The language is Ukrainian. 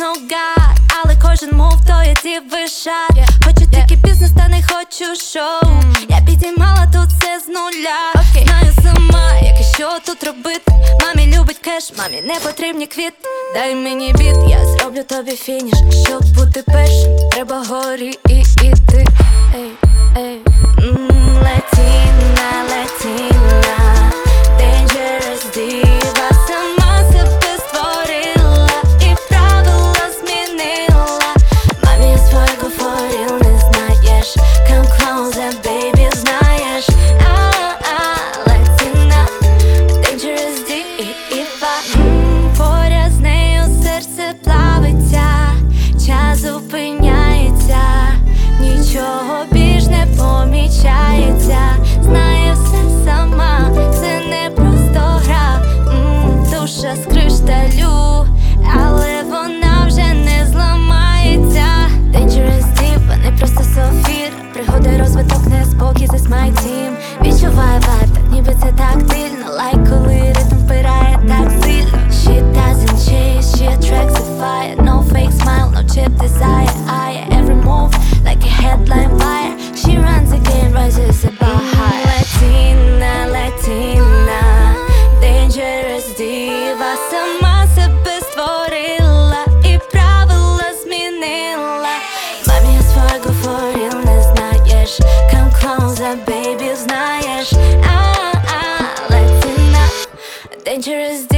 наугад, але кожен мов то є дівий шар. Хочу тільки бізнес, та не хочу шоу. Я підіймала тут все з нуля. Знаю сама, як і що тут робити. Мамі любить кеш, мамі не потрібні квіти. Дай мені біт, я зроблю тобі фініш. Щоб бути першим, треба горі і іти. Ей, ей, Летіна, летіна, dangerous діва, сама себе створила і правила змінила. Мамі я свого форіл не знаєш. Come closer, baby, знаєш. Летіна, dangerous діва. Поряд з нею серце плавиться, час зупиняється, нічого більш не помічається. Знає все сама, це не просто гра. Душа з кришталю, але вона вже не зламається. Dangerous diva, не просто софір. Пригоди, розвиток, неспокій, this my team. Відчуває вайб, так ніби це тактильно. Лайк, коли ритм впирає так сильно. She doesn't chase, she attracts the fire. No fake smile, no cheap desire. Every move like a headline fire. She runs again, rises above high. Летіна, летіна, dangerous diva, сама себе створила і правила змінила. Мамі я свого форіл не знаєш. Come closer, baby, знаєш. Летіна, dangerous diva.